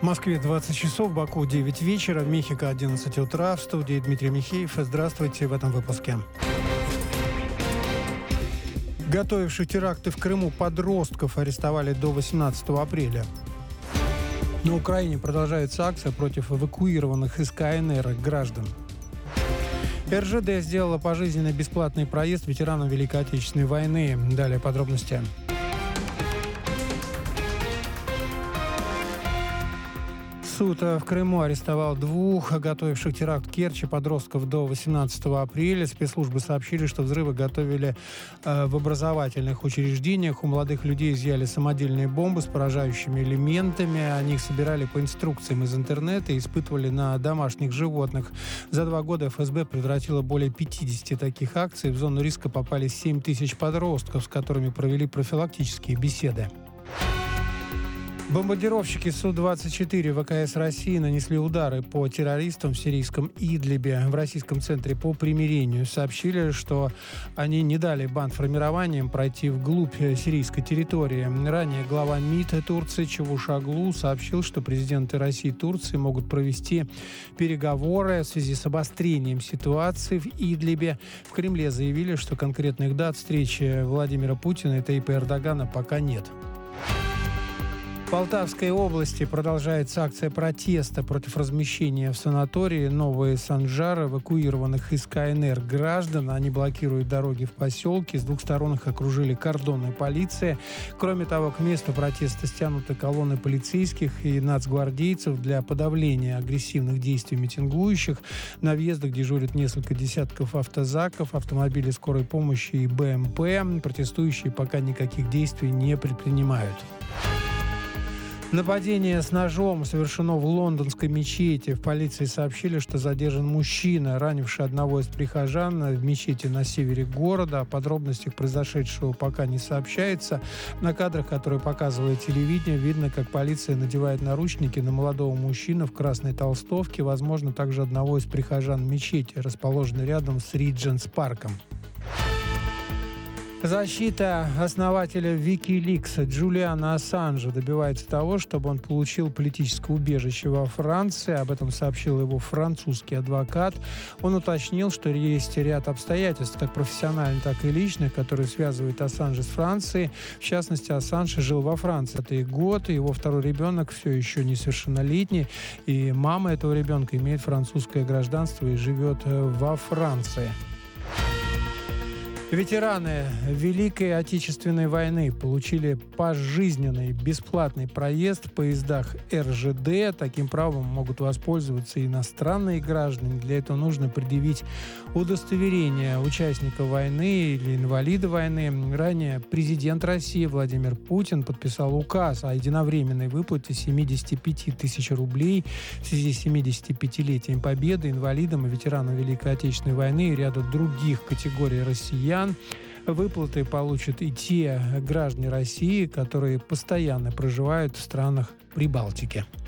В Москве 20 часов, в Баку 9 вечера, в Мехико 11 утра. В студии Дмитрий Михеев. Здравствуйте в этом выпуске. Готовивших теракты в Крыму подростков арестовали до 18 апреля. На Украине продолжается акция против эвакуированных из КНР граждан. РЖД сделала пожизненный бесплатный проезд ветеранам Великой Отечественной войны. Далее подробности. Суд в Крыму арестовал двух готовивших теракт в Керчи подростков до 18 апреля. Спецслужбы сообщили, что взрывы готовили в образовательных учреждениях. У молодых людей изъяли самодельные бомбы с поражающими элементами. Они их собирали по инструкциям из интернета и испытывали на домашних животных. За 2 года ФСБ предотвратило более 50 таких акций. В зону риска попали 7 тысяч подростков, с которыми провели профилактические беседы. Бомбардировщики Су-24 ВКС России нанесли удары по террористам в сирийском Идлибе. В Российском центре по примирению сообщили, что они не дали бандформированиям пройти вглубь сирийской территории. Ранее глава МИД Турции Чавушоглу сообщил, что президенты России и Турции могут провести переговоры в связи с обострением ситуации в Идлибе. В Кремле заявили, что конкретных дат встречи Владимира Путина и Таипа Эрдогана пока нет. В Полтавской области продолжается акция протеста против размещения в санатории Новые Санжары эвакуированных из КНР граждан. Они блокируют дороги в поселке. С 2 сторон их окружили кордонная полиция. Кроме того, к месту протеста стянуты колонны полицейских и нацгвардейцев для подавления агрессивных действий митингующих. На въездах дежурят несколько десятков автозаков, автомобили скорой помощи и БМП. Протестующие пока никаких действий не предпринимают. Нападение с ножом совершено в лондонской мечети. В полиции сообщили, что задержан мужчина, ранивший одного из прихожан в мечети на севере города. О подробностях произошедшего пока не сообщается. На кадрах, которые показывает телевидение, видно, как полиция надевает наручники на молодого мужчину в красной толстовке, возможно, также одного из прихожан мечети, расположенной рядом с Ридженс-парком. Защита основателя WikiLeaks Джулиана Ассанжа добивается того, чтобы он получил политическое убежище во Франции. Об этом сообщил его французский адвокат. Он уточнил, что есть ряд обстоятельств, как профессиональных, так и личных, которые связывают Ассанжа с Францией. В частности, Ассанж жил во Франции 3 года. Его второй ребенок все еще несовершеннолетний. И мама этого ребенка имеет французское гражданство и живет во Франции. Ветераны Великой Отечественной войны получили пожизненный бесплатный проезд в поездах РЖД. Таким правом могут воспользоваться иностранные граждане. Для этого нужно предъявить удостоверение участника войны или инвалида войны. Ранее президент России Владимир Путин подписал указ о единовременной выплате 75 тысяч рублей в связи с 75-летием Победы инвалидам и ветеранам Великой Отечественной войны и ряда других категорий россиян. Выплаты получат и те граждане России, которые постоянно проживают в странах Прибалтики.